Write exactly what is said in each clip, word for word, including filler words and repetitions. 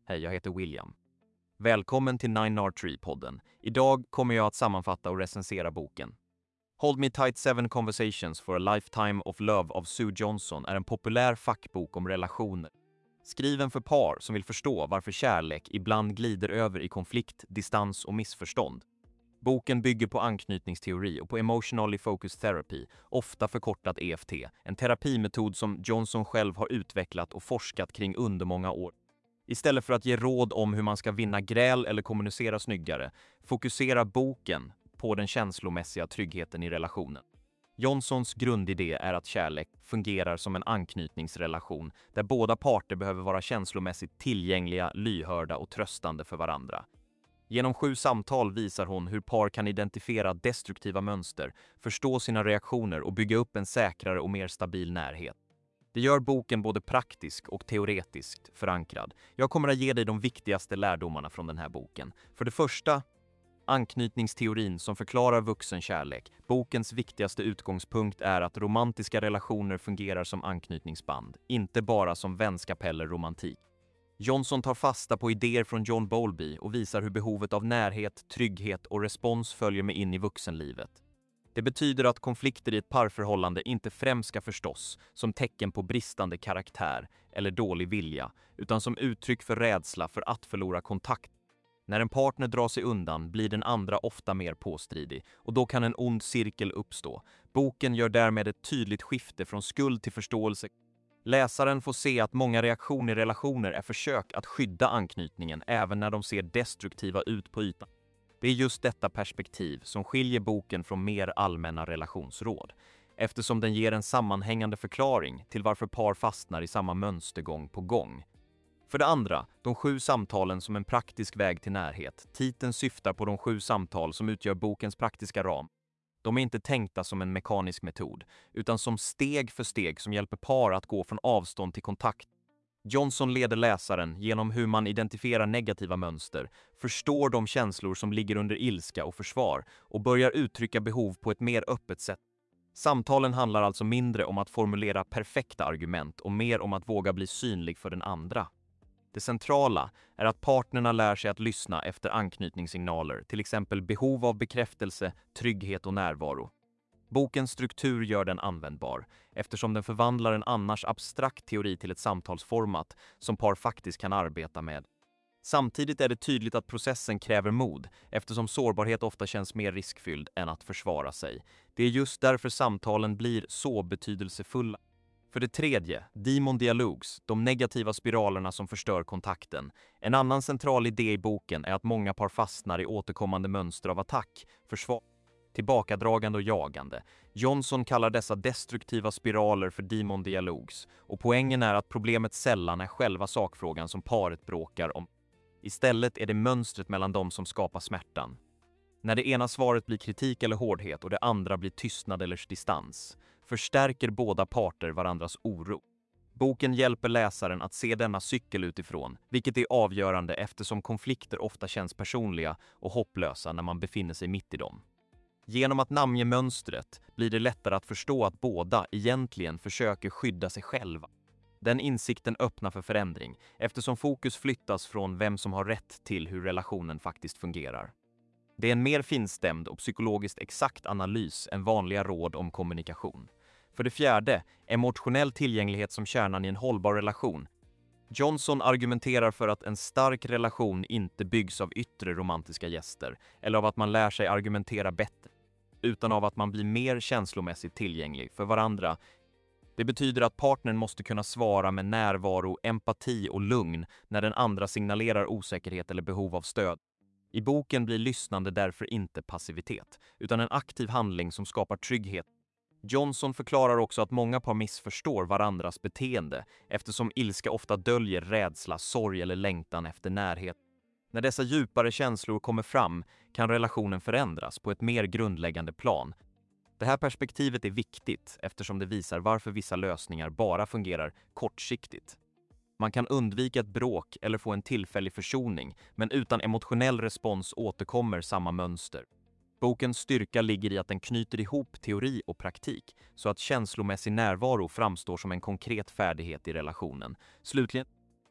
Hej, jag heter William. Välkommen till Nine R tre-podden. Idag kommer jag att sammanfatta och recensera boken. Hold Me Tight Seven Conversations for a Lifetime of Love av Sue Johnson är en populär fackbok om relationer. Skriven för par som vill förstå varför kärlek ibland glider över i konflikt, distans och missförstånd. Boken bygger på anknytningsteori och på Emotionally Focused Therapy, ofta förkortat E F T, en terapimetod som Johnson själv har utvecklat och forskat kring under många år. Istället för att ge råd om hur man ska vinna gräl eller kommunicera snyggare, fokuserar boken på den känslomässiga tryggheten i relationen. Johnsons grundidé är att kärlek fungerar som en anknytningsrelation där båda parter behöver vara känslomässigt tillgängliga, lyhörda och tröstande för varandra. Genom sju samtal visar hon hur par kan identifiera destruktiva mönster, förstå sina reaktioner och bygga upp en säkrare och mer stabil närhet. Det gör boken både praktisk och teoretiskt förankrad. Jag kommer att ge dig de viktigaste lärdomarna från den här boken. För det första, anknytningsteorin som förklarar vuxen kärlek. Bokens viktigaste utgångspunkt är att romantiska relationer fungerar som anknytningsband, inte bara som vänskap eller romantik. Johnson tar fasta på idéer från John Bowlby och visar hur behovet av närhet, trygghet och respons följer med in i vuxenlivet. Det betyder att konflikter i ett parförhållande inte främst ska förstås som tecken på bristande karaktär eller dålig vilja, utan som uttryck för rädsla för att förlora kontakt. När en partner drar sig undan blir den andra ofta mer påstridig och då kan en ond cirkel uppstå. Boken gör därmed ett tydligt skifte från skuld till förståelse. Läsaren får se att många reaktioner i relationer är försök att skydda anknytningen även när de ser destruktiva ut på ytan. Det är just detta perspektiv som skiljer boken från mer allmänna relationsråd, eftersom den ger en sammanhängande förklaring till varför par fastnar i samma mönster gång på gång. För det andra, de sju samtalen som en praktisk väg till närhet. Titeln syftar på de sju samtal som utgör bokens praktiska ram. De är inte tänkta som en mekanisk metod, utan som steg för steg som hjälper par att gå från avstånd till kontakt. Johnson leder läsaren genom hur man identifierar negativa mönster, förstår de känslor som ligger under ilska och försvar och börjar uttrycka behov på ett mer öppet sätt. Samtalen handlar alltså mindre om att formulera perfekta argument och mer om att våga bli synlig för den andra. Det centrala är att partnerna lär sig att lyssna efter anknytningssignaler, till exempel behov av bekräftelse, trygghet och närvaro. Bokens struktur gör den användbar, eftersom den förvandlar en annars abstrakt teori till ett samtalsformat som par faktiskt kan arbeta med. Samtidigt är det tydligt att processen kräver mod, eftersom sårbarhet ofta känns mer riskfylld än att försvara sig. Det är just därför samtalen blir så betydelsefulla. För det tredje, Demon Dialogues, de negativa spiralerna som förstör kontakten. En annan central idé i boken är att många par fastnar i återkommande mönster av attack, försvar, tillbakadragande och jagande. Johnson kallar dessa destruktiva spiraler för Demon Dialogues, och poängen är att problemet sällan är själva sakfrågan som paret bråkar om. Istället är det mönstret mellan dem som skapar smärtan. När det ena svaret blir kritik eller hårdhet och det andra blir tystnad eller distans, förstärker båda parter varandras oro. Boken hjälper läsaren att se denna cykel utifrån, vilket är avgörande eftersom konflikter ofta känns personliga och hopplösa när man befinner sig mitt i dem. Genom att namnge mönstret blir det lättare att förstå att båda egentligen försöker skydda sig själva. Den insikten öppnar för förändring, eftersom fokus flyttas från vem som har rätt till hur relationen faktiskt fungerar. Det är en mer finstämd och psykologiskt exakt analys än vanliga råd om kommunikation. För det fjärde, emotionell tillgänglighet som kärnan i en hållbar relation. Johnson argumenterar för att en stark relation inte byggs av yttre romantiska gester eller av att man lär sig argumentera bättre, utan av att man blir mer känslomässigt tillgänglig för varandra. Det betyder att partnern måste kunna svara med närvaro, empati och lugn när den andra signalerar osäkerhet eller behov av stöd. I boken blir lyssnande därför inte passivitet, utan en aktiv handling som skapar trygghet. Johnson förklarar också att många par missförstår varandras beteende eftersom ilska ofta döljer rädsla, sorg eller längtan efter närhet. När dessa djupare känslor kommer fram kan relationen förändras på ett mer grundläggande plan. Det här perspektivet är viktigt eftersom det visar varför vissa lösningar bara fungerar kortsiktigt. Man kan undvika ett bråk eller få en tillfällig försoning, men utan emotionell respons återkommer samma mönster. Bokens styrka ligger i att den knyter ihop teori och praktik så att känslomässig närvaro framstår som en konkret färdighet i relationen. Slutligen,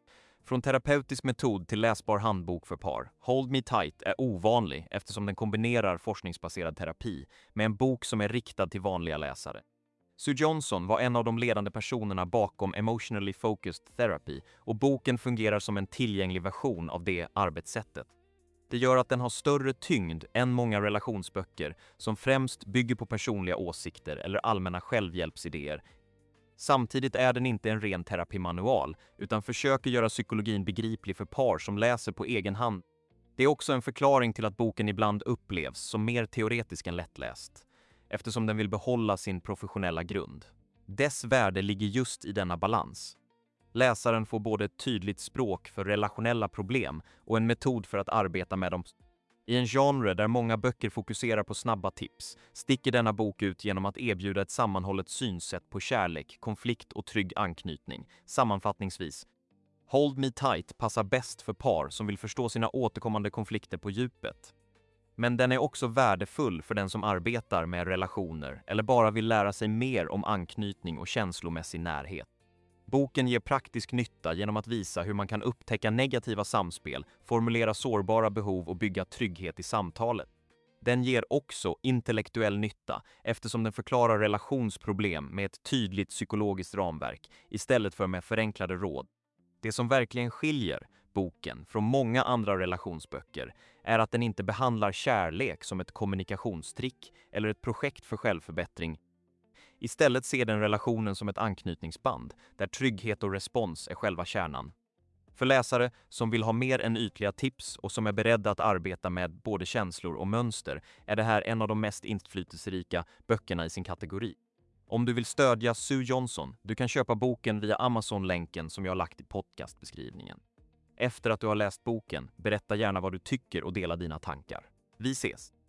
Från terapeutisk metod till läsbar handbok för par, Hold Me Tight är ovanlig eftersom den kombinerar forskningsbaserad terapi med en bok som är riktad till vanliga läsare. Sue Johnson var en av de ledande personerna bakom Emotionally Focused Therapy och boken fungerar som en tillgänglig version av det arbetssättet. Det gör att den har större tyngd än många relationsböcker som främst bygger på personliga åsikter eller allmänna självhjälpsidéer. Samtidigt är den inte en ren terapimanual utan försöker göra psykologin begriplig för par som läser på egen hand. Det är också en förklaring till att boken ibland upplevs som mer teoretisk än lättläst, eftersom den vill behålla sin professionella grund. Dess värde ligger just i denna balans. Läsaren får både ett tydligt språk för relationella problem och en metod för att arbeta med dem. I en genre där många böcker fokuserar på snabba tips sticker denna bok ut genom att erbjuda ett sammanhållet synsätt på kärlek, konflikt och trygg anknytning. Sammanfattningsvis, Hold Me Tight passar bäst för par som vill förstå sina återkommande konflikter på djupet. Men den är också värdefull för den som arbetar med relationer eller bara vill lära sig mer om anknytning och känslomässig närhet. Boken ger praktisk nytta genom att visa hur man kan upptäcka negativa samspel, formulera sårbara behov och bygga trygghet i samtalet. Den ger också intellektuell nytta eftersom den förklarar relationsproblem med ett tydligt psykologiskt ramverk istället för med förenklade råd. Det som verkligen skiljer boken från många andra relationsböcker är att den inte behandlar kärlek som ett kommunikationstrick eller ett projekt för självförbättring. Istället ser den relationen som ett anknytningsband där trygghet och respons är själva kärnan. För läsare som vill ha mer än ytliga tips och som är beredda att arbeta med både känslor och mönster är det här en av de mest inflytelserika böckerna i sin kategori. Om du vill stödja Sue Johnson, du kan köpa boken via Amazon-länken som jag har lagt i podcastbeskrivningen. Efter att du har läst boken, berätta gärna vad du tycker och dela dina tankar. Vi ses!